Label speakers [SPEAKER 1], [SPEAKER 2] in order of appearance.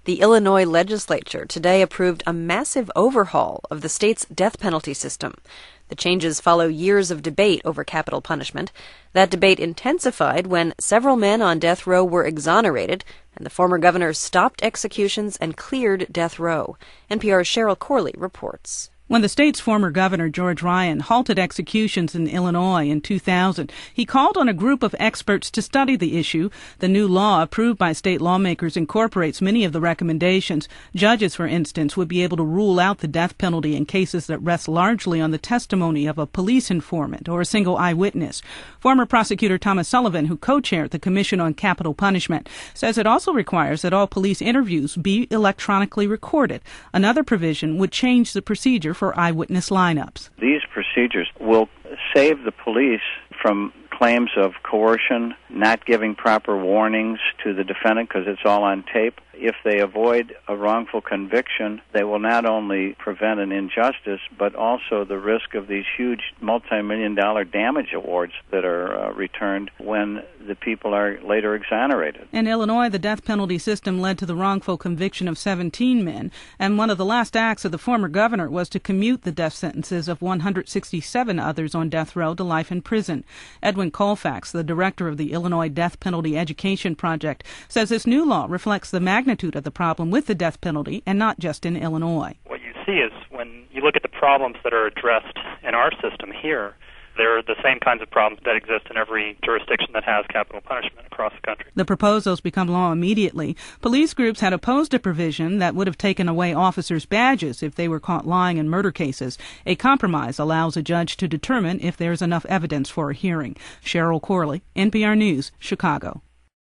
[SPEAKER 1] The Illinois legislature today approved a massive overhaul of the state's death penalty system. The changes follow years of debate over capital punishment. That debate intensified when several men on death row were exonerated, and the former governor stopped executions and cleared death row. NPR's Cheryl Corley reports.
[SPEAKER 2] When the state's former governor, George Ryan, halted executions in Illinois in 2000, he called on a group of experts to study the issue. The new law, approved by state lawmakers, incorporates many of the recommendations. Judges, for instance, would be able to rule out the death penalty in cases that rest largely on the testimony of a police informant or a single eyewitness. Former prosecutor Thomas Sullivan, who co-chaired the Commission on Capital Punishment, says it also requires that all police interviews be electronically recorded. Another provision would change the procedure for eyewitness lineups.
[SPEAKER 3] These procedures will save the police from claims of coercion, not giving proper warnings to the defendant because it's all on tape. If they avoid a wrongful conviction, they will not only prevent an injustice, but also the risk of these huge multi-million-dollar damage awards that are returned when the people are later exonerated.
[SPEAKER 2] In Illinois, the death penalty system led to the wrongful conviction of 17 men, and one of the last acts of the former governor was to commute the death sentences of 167 others on death row to life in prison. Edwin Colfax, the director of the Illinois Death Penalty Education Project, says this new law reflects the magnitude of the problem with the death penalty, and not just in Illinois.
[SPEAKER 4] What you see is when you look at the problems that are addressed in our system here, they're the same kinds of problems that exist in every jurisdiction that has capital punishment across the country.
[SPEAKER 2] The proposals become law immediately. Police groups had opposed a provision that would have taken away officers' badges if they were caught lying in murder cases. A compromise allows a judge to determine if there's enough evidence for a hearing. Cheryl Corley, NPR News, Chicago.